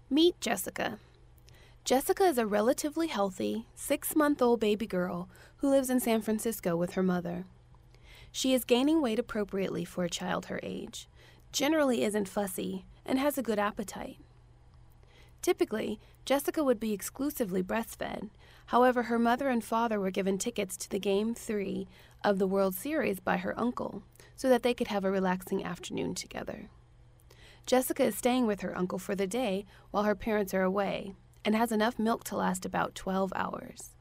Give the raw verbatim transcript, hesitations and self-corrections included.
Meet Jessica. Jessica is a relatively healthy, six-month-old baby girl who lives in San Francisco with her mother. She is gaining weight appropriately for a child her age, generally isn't fussy, and has a good appetite. Typically, Jessica would be exclusively breastfed. However, her mother and father were given tickets to the Game three of the World Series by her uncle so that they could have a relaxing afternoon together. Jessica is staying with her uncle for the day while her parents are away and has enough milk to last about twelve hours.